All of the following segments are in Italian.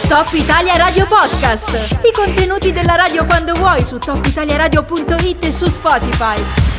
Top Italia Radio Podcast. I contenuti della radio quando vuoi su topitaliaradio.it e su Spotify.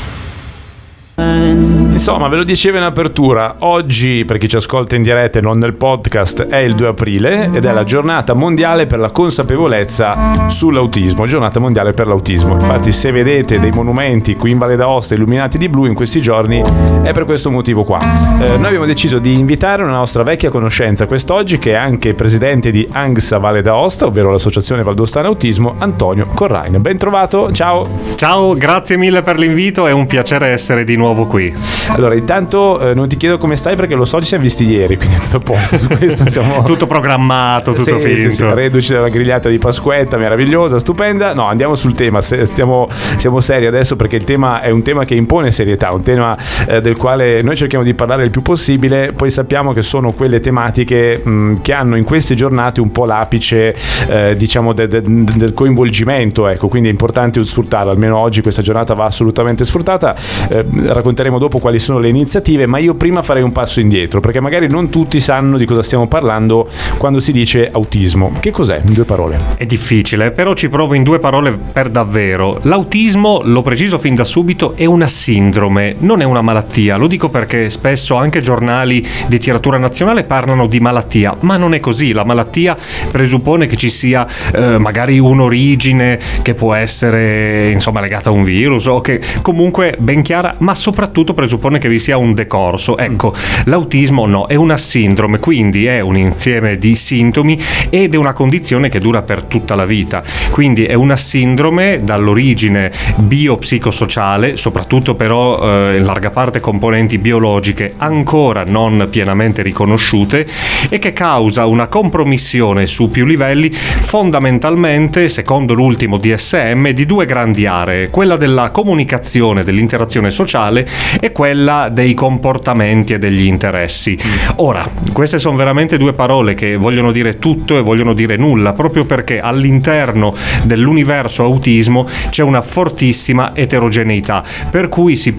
Insomma, ve lo dicevo in apertura, oggi per chi ci ascolta in diretta e non nel podcast è il 2 aprile ed è la giornata mondiale per la consapevolezza sull'autismo, giornata mondiale per l'autismo. Infatti se vedete dei monumenti qui in Valle d'Aosta illuminati di blu in questi giorni è per questo motivo qua. Noi abbiamo deciso di invitare una nostra vecchia conoscenza quest'oggi, che è anche presidente di ANGSA Valle d'Aosta, ovvero l'Associazione Valdostana Autismo, Antonio Corrain. Ben trovato, ciao! Ciao, grazie mille per l'invito, è un piacere essere di nuovo qui. Allora, intanto non ti chiedo come stai perché lo so, ci siamo visti ieri, quindi tutto a posto. Su questo siamo... tutto programmato, tutto finto. Sì, reduci dalla grigliata di Pasquetta, meravigliosa, stupenda. No, andiamo sul tema, siamo seri adesso perché il tema è un tema che impone serietà, un tema del quale noi cerchiamo di parlare il più possibile. Poi sappiamo che sono quelle tematiche che hanno in queste giornate un po' l'apice diciamo del coinvolgimento, ecco, quindi è importante sfruttarlo. Almeno oggi questa giornata va assolutamente sfruttata. Racconteremo dopo quali sono le iniziative, ma io prima farei un passo indietro perché magari non tutti sanno di cosa stiamo parlando quando si dice autismo. Che cos'è? In 2 parole. È difficile, però ci provo in 2 parole per davvero. L'autismo, lo preciso fin da subito, è una sindrome, non è una malattia. Lo dico perché spesso anche giornali di tiratura nazionale parlano di malattia, ma non è così. La malattia presuppone che ci sia magari un'origine che può essere insomma legata a un virus o che comunque ben chiara, ma soprattutto presuppone che vi sia un decorso. Ecco, l'autismo no, è una sindrome, quindi è un insieme di sintomi ed è una condizione che dura per tutta la vita. Quindi è una sindrome dall'origine biopsicosociale, soprattutto però in larga parte componenti biologiche ancora non pienamente riconosciute, e che causa una compromissione su più livelli, fondamentalmente, secondo l'ultimo DSM, di 2 grandi aree: quella della comunicazione, dell'interazione sociale, e quella dei comportamenti e degli interessi. Ora, queste sono veramente 2 parole che vogliono dire tutto e vogliono dire nulla, proprio perché all'interno dell'universo autismo c'è una fortissima eterogeneità, per cui ci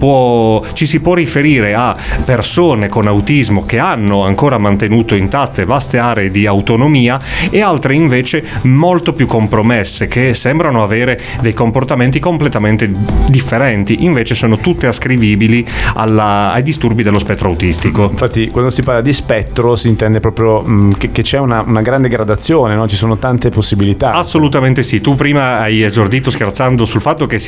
si può riferire a persone con autismo che hanno ancora mantenuto intatte vaste aree di autonomia e altre invece molto più compromesse, che sembrano avere dei comportamenti completamente differenti, invece sono tutte ascrivibili ai disturbi dello spettro autistico. Infatti quando si parla di spettro si intende proprio che c'è una grande gradazione, no? Ci sono tante possibilità. Assolutamente sì. Tu prima hai esordito scherzando sul fatto che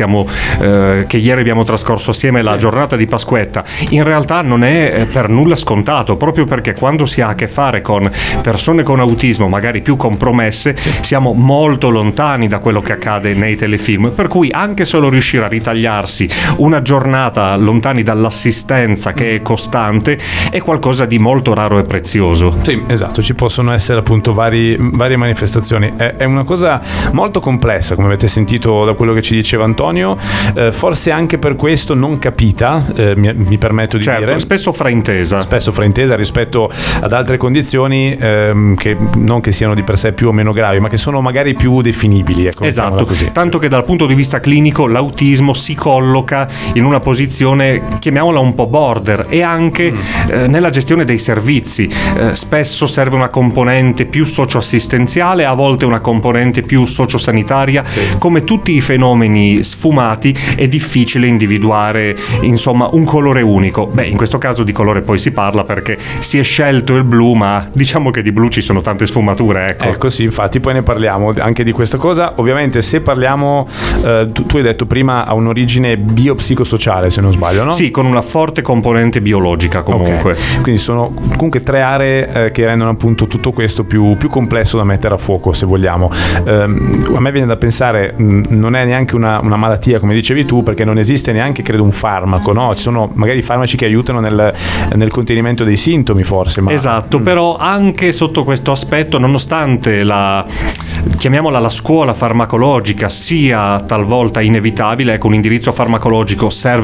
che ieri abbiamo trascorso assieme la giornata di Pasquetta. In realtà non è per nulla scontato, proprio perché quando si ha a che fare con persone con autismo magari più compromesse, siamo molto lontani da quello che accade nei telefilm, per cui anche solo riuscire a ritagliarsi una giornata lontani dall'assistenza che è costante è qualcosa di molto raro e prezioso. Sì, esatto, ci possono essere appunto varie manifestazioni. È una cosa molto complessa, come avete sentito da quello che ci diceva Antonio, forse anche per questo non capita, mi permetto di dire. Spesso fraintesa rispetto ad altre condizioni che non che siano di per sé più o meno gravi, ma che sono magari più definibili, ecco. Esatto, tanto che dal punto di vista clinico l'autismo si colloca in una posizione, chiamiamola un po' border, e anche nella gestione dei servizi. Spesso serve una componente più socioassistenziale, a volte una componente più sociosanitaria. Come tutti i fenomeni sfumati è difficile individuare insomma un colore unico. In questo caso di colore poi si parla perché si è scelto il blu, ma diciamo che di blu ci sono tante sfumature, ecco sì, infatti poi ne parliamo anche di questa cosa. Ovviamente se parliamo tu hai detto prima ha un'origine biopsicosociale, se non sbaglio, no? Sì, con una forte componente biologica comunque. Okay. Quindi sono comunque 3 aree che rendono appunto tutto questo più complesso da mettere a fuoco, se vogliamo. A me viene da pensare non è neanche una malattia, come dicevi tu, perché non esiste neanche, credo, un farmaco, no? Ci sono magari farmaci che aiutano nel contenimento dei sintomi, forse. Ma... Esatto, però anche sotto questo aspetto, nonostante chiamiamola la scuola farmacologica sia talvolta inevitabile, ecco, un indirizzo farmacologico serve per attenuare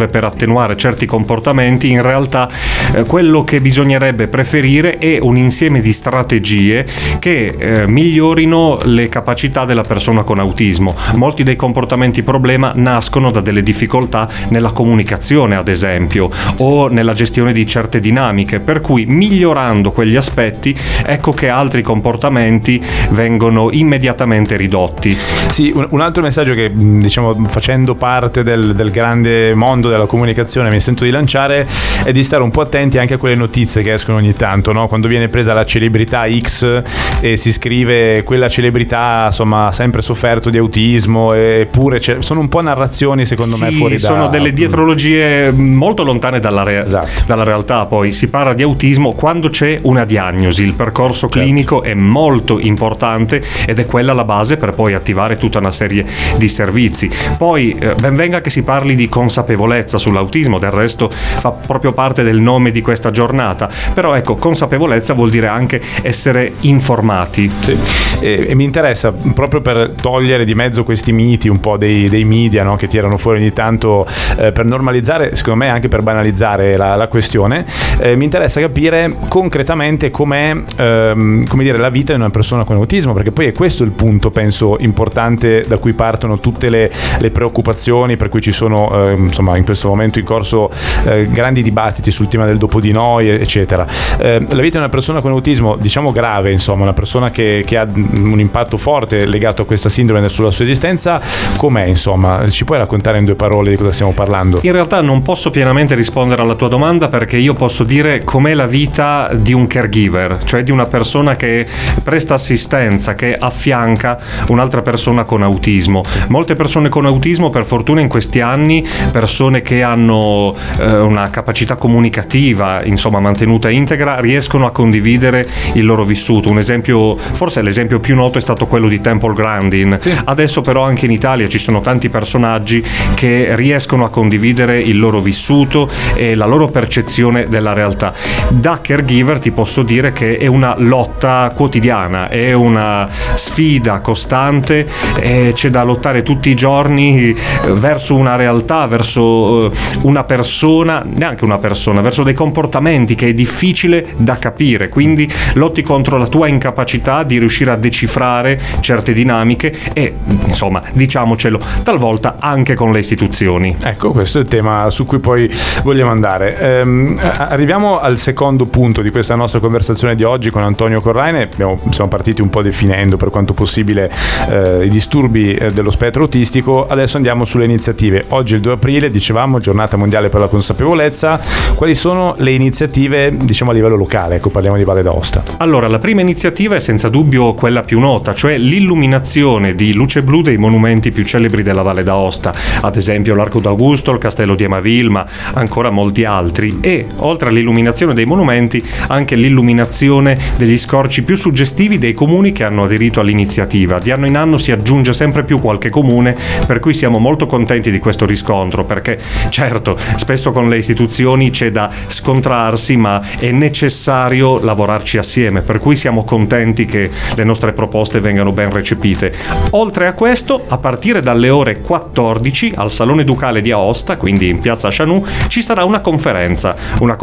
attenuare certi comportamenti, in realtà quello che bisognerebbe preferire è un insieme di strategie che migliorino le capacità della persona con autismo. Molti dei comportamenti problema nascono da delle difficoltà nella comunicazione, ad esempio, o nella gestione di certe dinamiche, per cui migliorando quegli aspetti ecco che altri comportamenti vengono immediatamente ridotti. Sì, un altro messaggio che, diciamo, facendo parte del grande mondo della comunicazione mi sento di lanciare è di stare un po' attenti anche a quelle notizie che escono ogni tanto, no? Quando viene presa la celebrità X e si scrive quella celebrità insomma ha sempre sofferto di autismo, eppure sono un po' narrazioni secondo me fuori da... sono delle dietrologie molto lontane dalla realtà. Poi si parla di autismo quando c'è una diagnosi, il percorso clinico è molto importante ed è quella la base per poi attivare tutta una serie di servizi. Poi ben venga che si parli di consapevolezza sull'autismo, del resto fa proprio parte del nome di questa giornata, però ecco, consapevolezza vuol dire anche essere informati. Sì. E mi interessa proprio per togliere di mezzo questi miti un po' dei media, no? Che tirano fuori ogni tanto per normalizzare, secondo me anche per banalizzare la questione. Mi interessa capire concretamente com'è come dire, la vita di una persona con autismo, perché poi è questo il punto, penso, importante da cui partono tutte le preoccupazioni, per cui ci sono insomma in questo momento in corso grandi dibattiti sul tema del dopo di noi, eccetera. La vita di una persona con autismo, diciamo grave, insomma, una persona che ha un impatto forte legato a questa sindrome sulla sua esistenza, com'è, insomma? Ci puoi raccontare in 2 parole di cosa stiamo parlando? In realtà non posso pienamente rispondere alla tua domanda, perché io posso dire com'è la vita di un caregiver, cioè di una persona che presta assistenza, che affianca un'altra persona con autismo. Molte persone con autismo, per fortuna in questi anni, persone che hanno una capacità comunicativa insomma mantenuta integra, riescono a condividere il loro vissuto. Un esempio, forse l'esempio più noto, è stato quello di Temple Grandin. Sì. Adesso però anche in Italia ci sono tanti personaggi che riescono a condividere il loro vissuto e la loro percezione della realtà. Da caregiver ti posso dire che è una lotta quotidiana, è una sfida costante, c'è da lottare tutti i giorni verso una realtà, verso una persona, neanche una persona, verso dei comportamenti che è difficile da capire, quindi lotti contro la tua incapacità di riuscire a decifrare certe dinamiche e, insomma, diciamocelo, talvolta anche con le istituzioni. Ecco, questo è il tema su cui poi vogliamo andare. Arriviamo al secondo punto di questa nostra conversazione di oggi con Antonio Corraine. Siamo partiti un po' definendo per quanto possibile i disturbi dello spettro autistico. Adesso andiamo sulle iniziative. Oggi è il 2 aprile, dicevamo, giornata mondiale per la consapevolezza. Quali sono le iniziative, diciamo, a livello locale? Ecco, parliamo di Valle d'Aosta. Allora, la prima iniziativa è senza dubbio quella più nota, cioè l'illuminazione di luce blu dei monumenti più celebri della Valle d'Aosta, ad esempio l'Arco d'Augusto, il Castello di Emaville, ma ancora molti altri. E oltre all'illuminazione dei monumenti, anche l'illuminazione degli scorci più suggestivi dei comuni che hanno aderito all'iniziativa. Di anno in anno si aggiunge sempre più qualche comune, per cui siamo molto contenti di questo riscontro, perché certo, spesso con le istituzioni c'è da scontrarsi, ma è necessario lavorarci assieme, per cui siamo contenti che le nostre proposte vengano ben recepite. Oltre a questo, a partire dalle ore 14 al Salone Ducale di Aosta, quindi in piazza Chanou, ci sarà una conferenza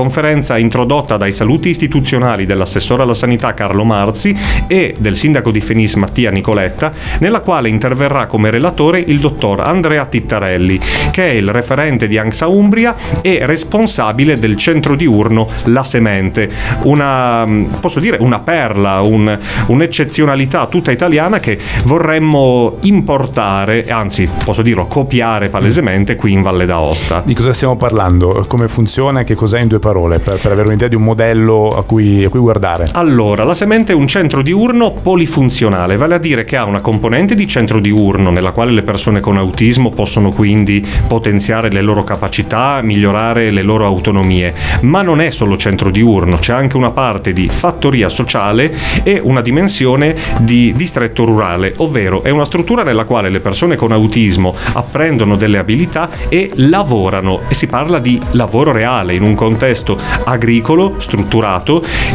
introdotta dai saluti istituzionali dell'assessore alla sanità Carlo Marzi e del sindaco di Fenis Mattia Nicoletta, nella quale interverrà come relatore il dottor Andrea Tittarelli, che è il referente di ANXA Umbria e responsabile del centro diurno La Semente, una perla, un'eccezionalità tutta italiana che vorremmo importare, anzi posso dirlo, copiare palesemente qui in Valle d'Aosta. Di cosa stiamo parlando? Come funziona? Che cos'è in 2 parole? Per avere un'idea di un modello a cui guardare. Allora, La Semente è un centro diurno polifunzionale, vale a dire che ha una componente di centro diurno nella quale le persone con autismo possono quindi potenziare le loro capacità, migliorare le loro autonomie, ma non è solo centro diurno, c'è anche una parte di fattoria sociale e una dimensione di distretto rurale, ovvero è una struttura nella quale le persone con autismo apprendono delle abilità e lavorano, e si parla di lavoro reale in un contesto agricolo strutturato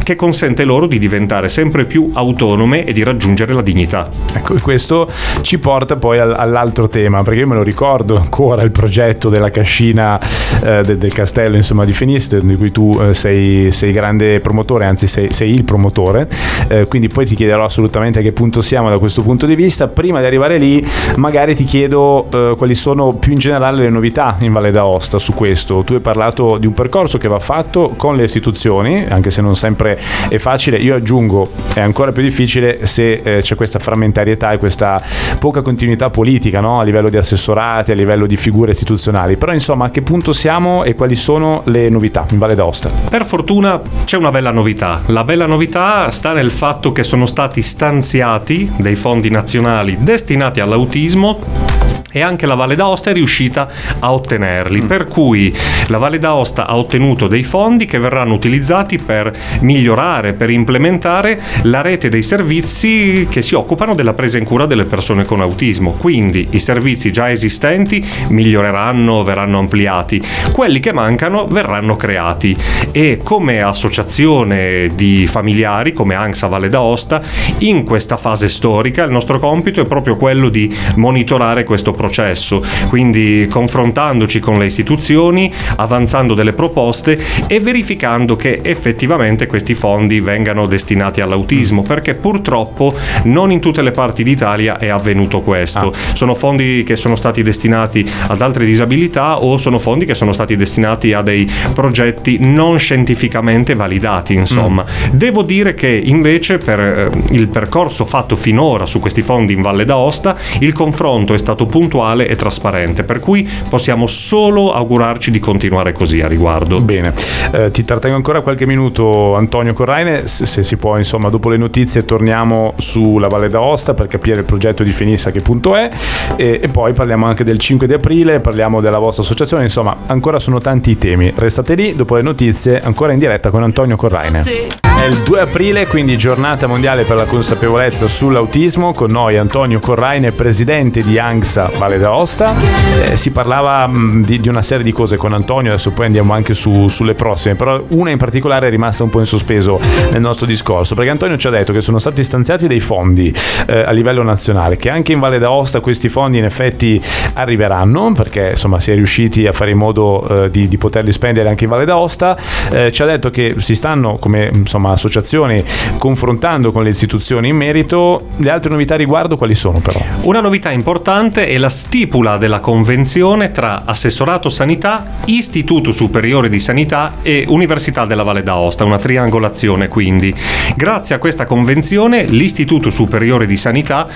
che consente loro di diventare sempre più autonome e di raggiungere la dignità. Ecco, e questo ci porta poi all'altro tema, perché io me lo ricordo ancora il progetto della cascina del castello, insomma, di Fenice, di cui tu sei grande promotore, anzi sei il promotore, quindi poi ti chiederò assolutamente a che punto siamo da questo punto di vista. Prima di arrivare lì magari ti chiedo quali sono più in generale le novità in Valle d'Aosta su questo. Tu hai parlato di un percorso che va fatto con le istituzioni, anche se non sempre è facile. Io aggiungo, è ancora più difficile se c'è questa frammentarietà e questa poca continuità politica, no? A livello di assessorati, a livello di figure istituzionali. Però insomma, a che punto siamo e quali sono le novità in Valle d'Aosta? Per fortuna c'è una bella novità. La bella novità sta nel fatto che sono stati stanziati dei fondi nazionali destinati all'autismo e anche la Valle d'Aosta è riuscita a ottenerli, per cui la Valle d'Aosta ha ottenuto dei fondi che verranno utilizzati per migliorare, per implementare la rete dei servizi che si occupano della presa in cura delle persone con autismo. Quindi i servizi già esistenti miglioreranno, verranno ampliati, quelli che mancano verranno creati, e come associazione di familiari, come ANGSA Valle d'Aosta, in questa fase storica il nostro compito è proprio quello di monitorare questo processo, quindi confrontandoci con le istituzioni, avanzando delle proposte e verificando che effettivamente questi fondi vengano destinati all'autismo, perché purtroppo non in tutte le parti d'Italia è avvenuto questo. Sono fondi che sono stati destinati ad altre disabilità o sono fondi che sono stati destinati a dei progetti non scientificamente validati, insomma. Devo dire che invece per il percorso fatto finora su questi fondi in Valle d'Aosta il confronto è stato puntuale e trasparente, per cui possiamo solo augurarci di continuare così a riguardo. Bene, ti trattengo ancora qualche minuto, Antonio Corraine, se si può, insomma, dopo le notizie torniamo sulla Valle d'Aosta per capire il progetto di Fenice a che punto è, e poi parliamo anche del 5 di aprile, parliamo della vostra associazione, insomma ancora sono tanti i temi. Restate lì, dopo le notizie ancora in diretta con Antonio Corraine. È il 2 aprile, quindi giornata mondiale per la consapevolezza sull'autismo. Con noi Antonio Corraine, presidente di ANGSA Valle d'Aosta. Si parlava di una serie di cose con Antonio, adesso poi andiamo anche sulle prossime, però una in particolare è rimasta un po' in sospeso nel nostro discorso, perché Antonio ci ha detto che sono stati stanziati dei fondi a livello nazionale, che anche in Valle d'Aosta questi fondi in effetti arriveranno, perché insomma si è riusciti a fare in modo di poterli spendere anche in Valle d'Aosta. Ci ha detto che si stanno, come insomma associazioni, confrontando con le istituzioni in merito. Le altre novità riguardo quali sono però? Una novità importante è la stipula della convenzione tra Assessorato Sanità, Istituto Superiore di Sanità e Università della Valle d'Aosta, una triangolazione quindi. Grazie a questa convenzione l'Istituto Superiore di Sanità,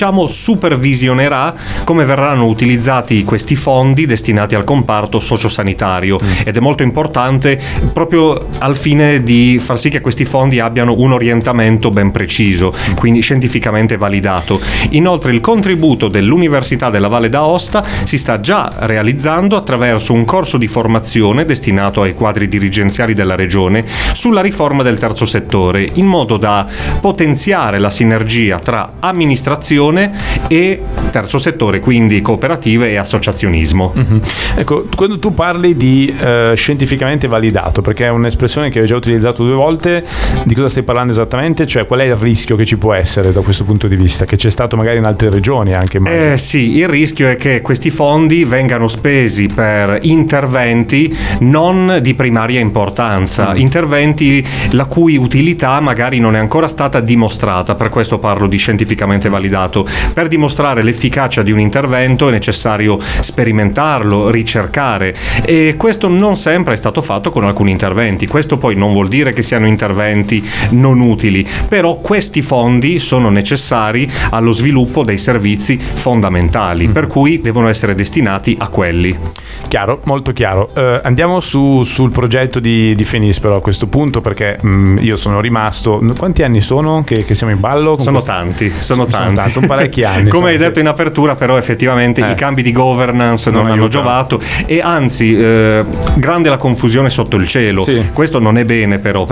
supervisionerà come verranno utilizzati questi fondi destinati al comparto sociosanitario, ed è molto importante proprio al fine di far sì che questi fondi abbiano un orientamento ben preciso, quindi scientificamente validato. Inoltre il contributo dell'Università della Valle d'Aosta si sta già realizzando attraverso un corso di formazione destinato ai quadri dirigenziali della regione sulla riforma del terzo settore, in modo da potenziare la sinergia tra amministrazione e terzo settore, quindi cooperative e associazionismo. Ecco, quando tu parli di scientificamente validato, perché è un'espressione che ho già utilizzato 2 volte, di cosa stai parlando esattamente? Cioè, qual è il rischio che ci può essere da questo punto di vista, che c'è stato magari in altre regioni anche? Sì, il rischio è che questi fondi vengano spesi per interventi non di primaria importanza, interventi la cui utilità magari non è ancora stata dimostrata. Per questo parlo di scientificamente validato. Per dimostrare l'efficacia di un intervento è necessario sperimentarlo, ricercare, e questo non sempre è stato fatto con alcuni interventi. Questo poi non vuol dire che siano interventi non utili, però questi fondi sono necessari allo sviluppo dei servizi fondamentali, per cui devono essere destinati a quelli. Chiaro, molto chiaro. Andiamo sul progetto di Fenice però a questo punto, perché io sono rimasto... Quanti anni sono che siamo in ballo? Sono tanti. Sono parecchi anni. Come hai detto in apertura, però effettivamente i cambi di governance non hanno giovato, e anzi grande la confusione sotto il cielo. Questo non è bene, però, per cui una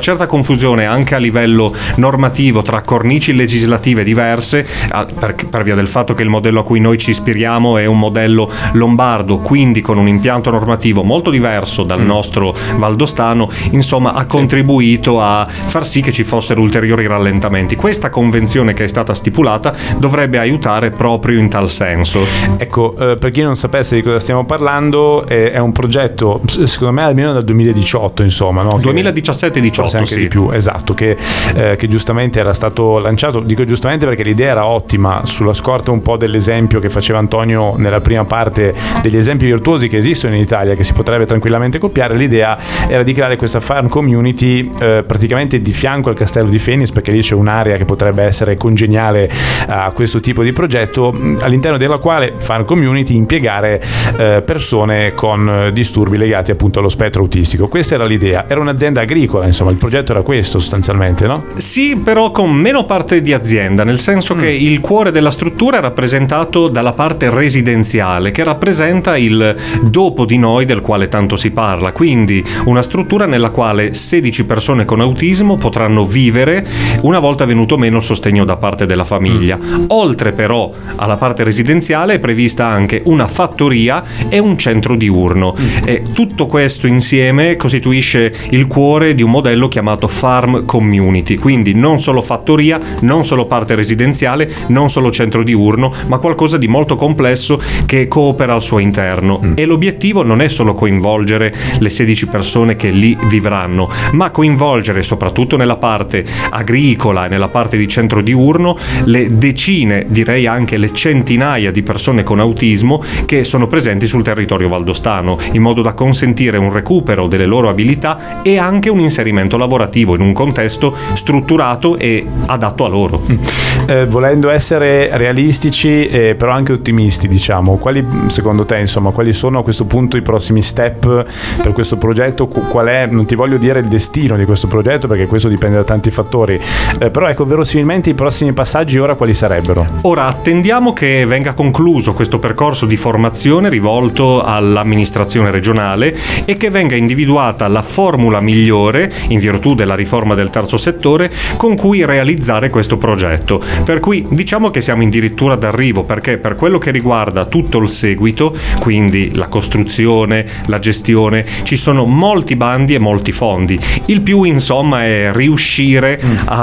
certa confusione anche a livello normativo tra cornici legislative diverse, per via del fatto che il modello a cui noi ci ispiriamo è un modello lombardo, quindi con un impianto normativo molto diverso dal nostro valdostano, insomma ha contribuito a far sì che ci fossero ulteriori rallentamenti. Questa convenzione che è stata stipulata dovrebbe aiutare proprio in tal senso. Ecco, per chi non sapesse di cosa stiamo parlando, è un progetto, secondo me almeno dal 2018, insomma, no? 2017-18, forse anche sì. di più, esatto, che giustamente era stato lanciato. Dico giustamente perché l'idea era ottima, sulla scorta un po' dell'esempio che faceva Antonio nella prima parte, degli esempi virtuosi che esistono in Italia, che si potrebbe tranquillamente copiare. L'idea era di creare questa farm community praticamente di fianco al castello di Fénix, perché lì c'è un'area che potrebbe essere congeniale a questo tipo di progetto, all'interno della quale farm community impiegare persone con disturbi legati appunto allo spettro autistico. Questa era l'idea, era un'azienda agricola, insomma il progetto era questo sostanzialmente, no? Sì, però con meno parte di azienda, nel senso che il cuore della struttura è rappresentato dalla parte residenziale, che rappresenta il dopo di noi del quale tanto si parla, quindi una struttura nella quale 16 persone con autismo potranno vivere una volta venuto meno il sostegno da parte della famiglia. Oltre però alla parte residenziale è prevista anche una fattoria e un centro diurno, e tutto questo insieme costituisce il cuore di un modello chiamato Farm Community, quindi non solo fattoria, non solo parte residenziale, non solo centro diurno, ma qualcosa di molto complesso che coopera al suo interno. E l'obiettivo non è solo coinvolgere le 16 persone che lì vivranno, ma coinvolgere soprattutto nella parte agricola e nella parte di centro diurno le decine, direi anche le centinaia di persone con autismo che sono presenti sul territorio valdostano, in modo da consentire un recupero delle loro abilità e anche un inserimento lavorativo in un contesto strutturato e adatto a loro. Volendo essere realistici però anche ottimisti, diciamo, quali secondo te, insomma, quali sono a questo punto i prossimi step per questo progetto? Qual è, non ti voglio dire il destino di questo progetto perché questo dipende da tanti fattori, però ecco, verosimilmente i prossimi passaggi ora quali sarebbero? Ora attendiamo che venga concluso questo percorso di formazione rivolto all'amministrazione regionale e che venga individuata la formula migliore, in virtù della riforma del terzo settore, con cui realizzare questo progetto. Per cui diciamo che siamo addirittura d'arrivo, perché per quello che riguarda tutto il seguito, quindi la costruzione, la gestione, ci sono molti bandi e molti fondi. Il più, insomma, è riuscire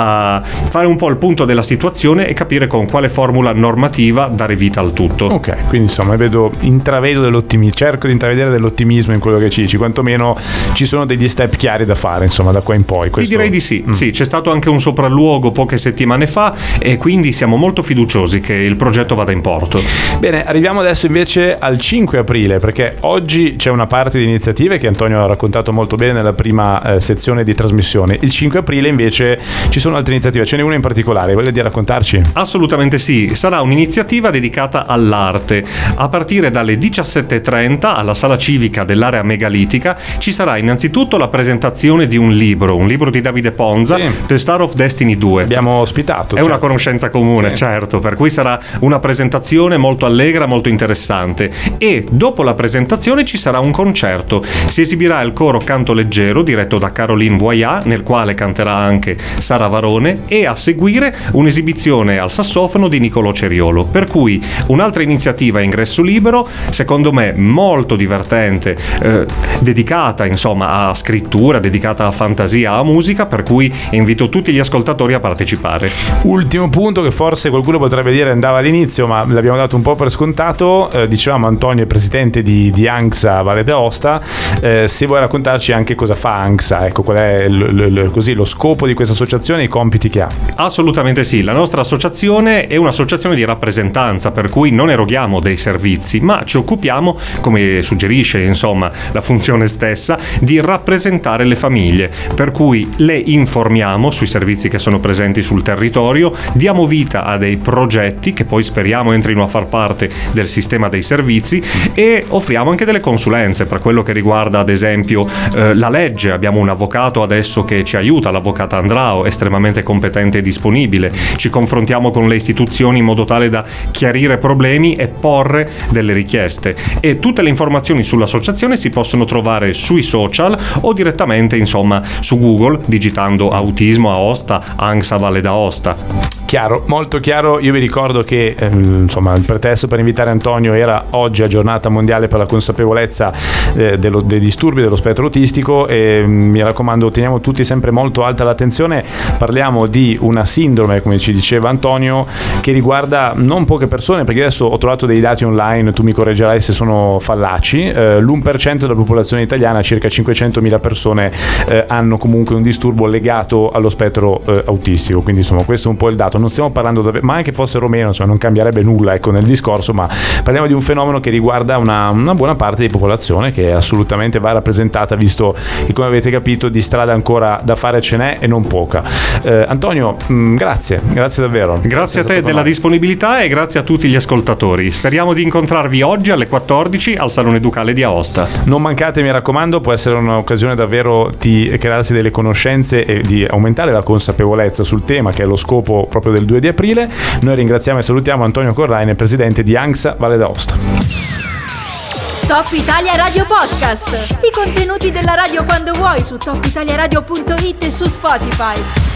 a fare un po' il punto della situazione e capire con quale formula normativa dare vita al tutto. Ok, quindi insomma intravedo dell'ottimismo, cerco di intravedere dell'ottimismo in quello che ci dici, quantomeno ci sono degli step chiari da fare, insomma, da qua in poi. Ti direi di sì. Sì, c'è stato anche un sopralluogo poche settimane fa e quindi siamo molto fiduciosi che il progetto vada in porto. Bene, arriviamo adesso invece al 5 aprile, perché oggi c'è una parte di iniziative che Antonio ha raccontato molto bene nella prima sezione di trasmissione. Il 5 aprile invece ci sono altre iniziative, ce n'è una in particolare, voglia dire raccontarci? Assolutamente sì, sarà un'iniziativa dedicata all'arte. A partire dalle 17:30 alla sala civica dell'area megalitica ci sarà innanzitutto la presentazione di un libro di Davide Ponza, sì. The Star of Destiny 2. Abbiamo ospitato. È una conoscenza comune, sì. Certo, per cui sarà una presentazione molto allegra, molto interessante. E dopo la presentazione ci sarà un concerto. Si esibirà il coro Canto Leggero diretto da Caroline Voyat, nel quale canterà anche Sara Varone, e a seguire un'esibizione al sassofono di Niccolò Ceriolo. Per cui un'altra iniziativa a ingresso libero, secondo me molto divertente, dedicata insomma a scrittura, dedicata a fantasia, a musica, per cui invito tutti gli ascoltatori a partecipare. Ultimo punto che forse qualcuno potrebbe dire andava all'inizio, ma l'abbiamo dato un po' per scontato. Dicevamo Antonio è presidente di ANXA Valle d'Aosta, se vuoi raccontarci anche cosa fa ANXA, ecco, qual è lo scopo di questa associazione e i compiti che ha. Assolutamente sì, la nostra associazione è un'associazione di rappresentanza, per cui non eroghiamo dei servizi, ma ci occupiamo, come suggerisce insomma la funzione stessa, di rappresentare le famiglie, per cui le informiamo sui servizi che sono presenti sul territorio, diamo diamo vita a dei progetti che poi speriamo entrino a far parte del sistema dei servizi, e offriamo anche delle consulenze per quello che riguarda ad esempio la legge. Abbiamo un avvocato adesso che ci aiuta, l'avvocata Andrao, estremamente competente e disponibile. Ci confrontiamo con le istituzioni in modo tale da chiarire problemi e porre delle richieste, e tutte le informazioni sull'associazione si possono trovare sui social o direttamente insomma su Google digitando Autismo Aosta, ANGSA Valle d'Aosta. Chiaro, molto chiaro. Io vi ricordo che insomma il pretesto per invitare Antonio era oggi a giornata mondiale per la consapevolezza dei disturbi dello spettro autistico, e mi raccomando, teniamo tutti sempre molto alta l'attenzione. Parliamo di una sindrome, come ci diceva Antonio, che riguarda non poche persone, perché adesso ho trovato dei dati online, tu mi correggerai se sono fallaci, l'1% della popolazione italiana, circa 500.000 persone, hanno comunque un disturbo legato allo spettro autistico, quindi insomma questo è un po' il dato. Non stiamo parlando ma anche fossero meno, insomma, non cambierebbe nulla, ecco, nel discorso, ma parliamo di un fenomeno che riguarda una buona parte di popolazione, che assolutamente va rappresentata, visto che, come avete capito, di strada ancora da fare ce n'è e non poca. Antonio, grazie davvero. Grazie a te della disponibilità, e grazie a tutti gli ascoltatori. Speriamo di incontrarvi oggi alle 14 al Salone Ducale di Aosta. Non mancate, mi raccomando, può essere un'occasione davvero di crearsi delle conoscenze e di aumentare la consapevolezza sul tema, che è lo scopo proprio del 2 di aprile. Noi ringraziamo e salutiamo Antonio Corraine, presidente di ANGSA Valle d'Aosta. Top Italia Radio Podcast. I contenuti della radio quando vuoi su topitaliaradio.it e su Spotify.